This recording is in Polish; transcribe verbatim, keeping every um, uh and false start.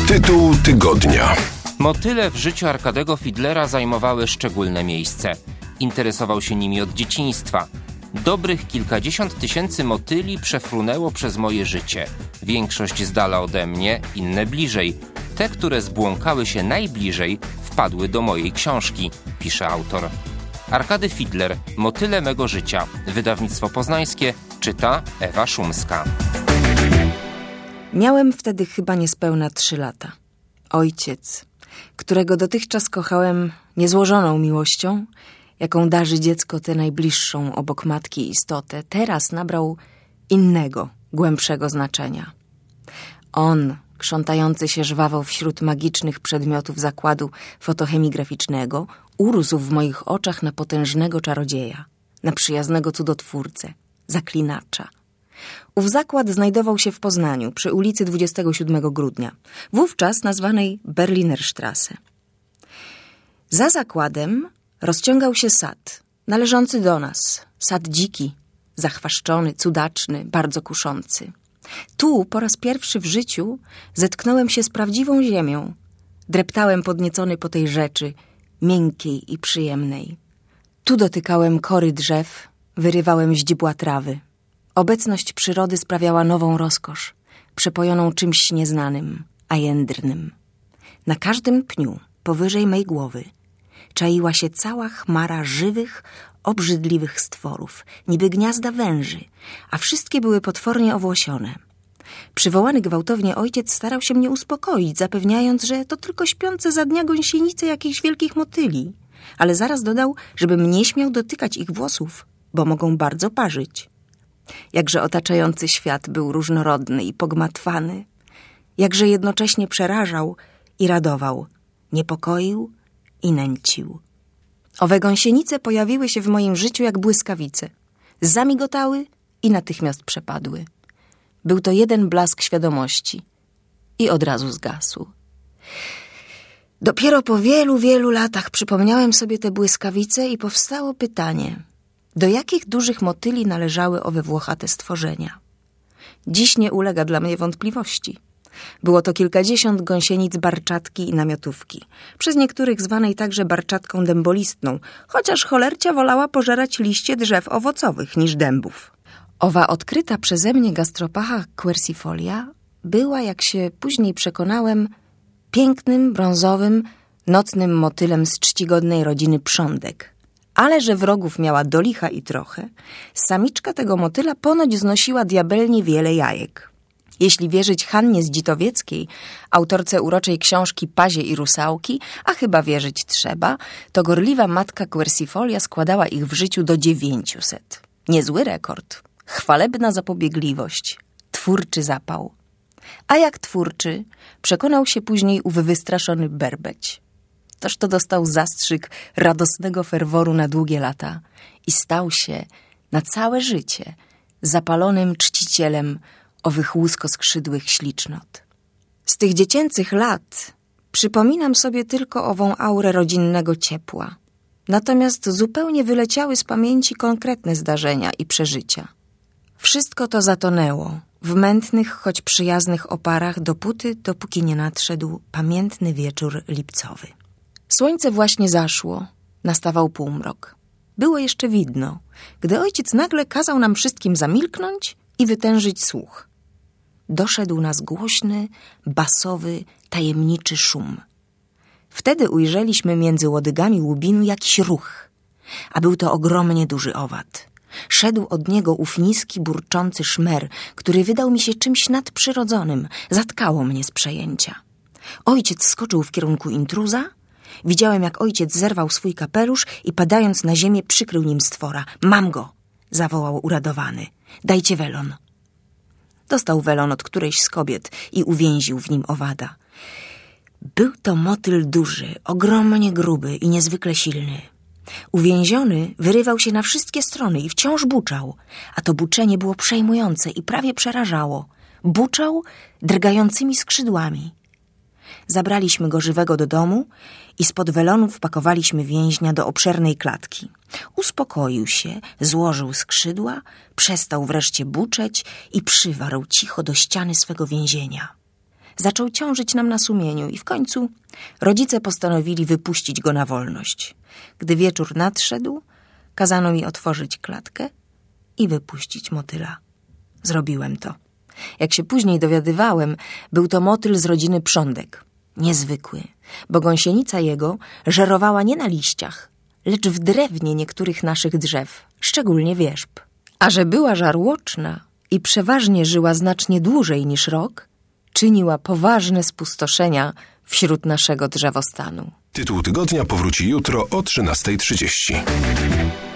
Tytuł tygodnia. Motyle w życiu Arkadego Fiedlera zajmowały szczególne miejsce. Interesował się nimi od dzieciństwa. Dobrych kilkadziesiąt tysięcy motyli przefrunęło przez moje życie. Większość z dala ode mnie, inne bliżej. Te, które zbłąkały się najbliżej, wpadły do mojej książki, pisze autor. Arkady Fiedler, Motyle mego życia. Wydawnictwo poznańskie, czyta Ewa Szumska. Miałem wtedy chyba niespełna trzy lata. Ojciec, którego dotychczas kochałem niezłożoną miłością, jaką darzy dziecko tę najbliższą obok matki istotę, teraz nabrał innego, głębszego znaczenia. On, krzątający się żwawo wśród magicznych przedmiotów zakładu fotochemigraficznego, urósł w moich oczach na potężnego czarodzieja, na przyjaznego cudotwórcę, zaklinacza. Ów zakład znajdował się w Poznaniu, przy ulicy dwudziestego siódmego grudnia, wówczas nazwanej Berlinerstrasse. Za zakładem rozciągał się sad, należący do nas, sad dziki, zachwaszczony, cudaczny, bardzo kuszący. Tu po raz pierwszy w życiu zetknąłem się z prawdziwą ziemią. Dreptałem podniecony po tej rzeczy, miękkiej i przyjemnej. Tu dotykałem kory drzew, wyrywałem źdźbła trawy. Obecność przyrody sprawiała nową rozkosz, przepojoną czymś nieznanym, a jędrnym. Na każdym pniu, powyżej mej głowy, czaiła się cała chmara żywych, obrzydliwych stworów, niby gniazda węży, a wszystkie były potwornie owłosione. Przywołany gwałtownie ojciec starał się mnie uspokoić, zapewniając, że to tylko śpiące za dnia gąsienice jakichś wielkich motyli, ale zaraz dodał, żebym nie śmiał dotykać ich włosów, bo mogą bardzo parzyć. Jakże otaczający świat był różnorodny i pogmatwany, jakże jednocześnie przerażał i radował, niepokoił i nęcił. Owe gąsienice pojawiły się w moim życiu jak błyskawice. Zamigotały i natychmiast przepadły. Był to jeden blask świadomości i od razu zgasł. Dopiero po wielu, wielu latach przypomniałem sobie te błyskawice i powstało pytanie, do jakich dużych motyli należały owe włochate stworzenia. Dziś nie ulega dla mnie wątpliwości. Było to kilkadziesiąt gąsienic barczatki i namiotówki, przez niektórych zwanej także barczatką dębolistną, chociaż cholercia wolała pożerać liście drzew owocowych niż dębów. Owa odkryta przeze mnie gastropacha quercifolia była, jak się później przekonałem, pięknym, brązowym, nocnym motylem z czcigodnej rodziny prządek. Ale że wrogów miała do licha i trochę, samiczka tego motyla ponoć znosiła diabelnie wiele jajek. Jeśli wierzyć Hannie Zdzitowieckiej, autorce uroczej książki Pazie i rusałki, a chyba wierzyć trzeba, to gorliwa matka quercifolia składała ich w życiu do dziewięciuset. Niezły rekord, chwalebna zapobiegliwość, twórczy zapał. A jak twórczy, przekonał się później ów wystraszony berbeć. Toż to dostał zastrzyk radosnego ferworu na długie lata i stał się na całe życie zapalonym czcicielem owych łuskoskrzydłych ślicznot. Z tych dziecięcych lat przypominam sobie tylko ową aurę rodzinnego ciepła. Natomiast zupełnie wyleciały z pamięci konkretne zdarzenia i przeżycia. Wszystko to zatonęło w mętnych, choć przyjaznych oparach dopóty, dopóki nie nadszedł pamiętny wieczór lipcowy. Słońce właśnie zaszło, nastawał półmrok. Było jeszcze widno, gdy ojciec nagle kazał nam wszystkim zamilknąć i wytężyć słuch. Doszedł nas głośny, basowy, tajemniczy szum. Wtedy ujrzeliśmy między łodygami łubinu jakiś ruch, a był to ogromnie duży owad. Szedł od niego ów niski, burczący szmer, który wydał mi się czymś nadprzyrodzonym. Zatkało mnie z przejęcia. Ojciec skoczył w kierunku intruza. Widziałem, jak ojciec zerwał swój kapelusz i padając na ziemię przykrył nim stwora. Mam go! Zawołał uradowany. Dajcie welon. Dostał welon od którejś z kobiet i uwięził w nim owada. Był to motyl duży, ogromnie gruby i niezwykle silny. Uwięziony wyrywał się na wszystkie strony i wciąż buczał, a to buczenie było przejmujące i prawie przerażało. Buczał drgającymi skrzydłami. Zabraliśmy go żywego do domu i spod welonu wpakowaliśmy więźnia do obszernej klatki. Uspokoił się, złożył skrzydła, przestał wreszcie buczeć i przywarł cicho do ściany swego więzienia. zaczął ciążyć nam na sumieniu i w końcu rodzice postanowili wypuścić go na wolność. Gdy wieczór nadszedł, kazano mi otworzyć klatkę i wypuścić motyla. Zrobiłem to. Jak się później dowiadywałem, był to motyl z rodziny prządek. Niezwykły, bo gąsienica jego żerowała nie na liściach, lecz w drewnie niektórych naszych drzew, szczególnie wierzb. A że była żarłoczna i przeważnie żyła znacznie dłużej niż rok, czyniła poważne spustoszenia wśród naszego drzewostanu. Tytuł tygodnia powróci jutro o trzynasta trzydzieści.